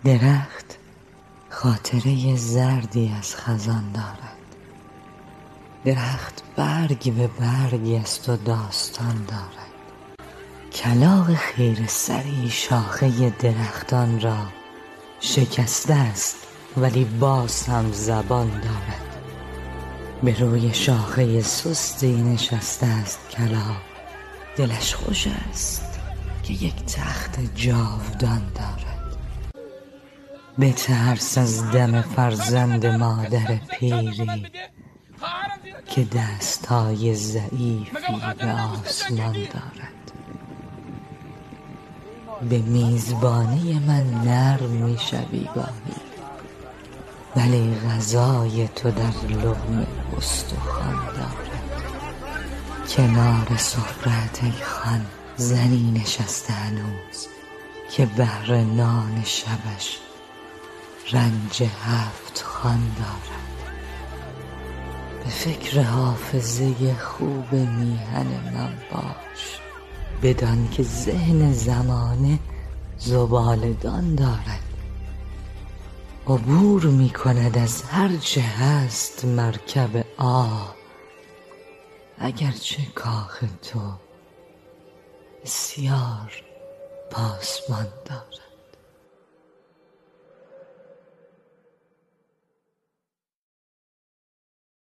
درخت خاطره زردی از خزان دارد. درخت برگ به برگی است و داستان دارد. کلاغ خیره سری شاخه درختان را شکسته است ولی باز هم زبان دارد. به روی شاخه سستی نشسته است کلاغ، دلش خوش است که یک تخت جاودان دارد. بترس از دم فرزند مادر پیری که دستهای ضعیفی به آسمان دارد. به میزبانی من نرم میشوی گاهی، ولی غذای تو در لقمه استخوان دارد. کنار سفره‌ات ای خان زنی نشسته هنوز که بهر نان شبش رنج 7 خوان دارد. به فکر حافظه خوب میهن من باش، بدان که ذهن زمانه زباله‌دان دارد. عبور می کند از هر چه هست مرکب آه، اگرچه کاخ تو بسیار پاسبان دارد.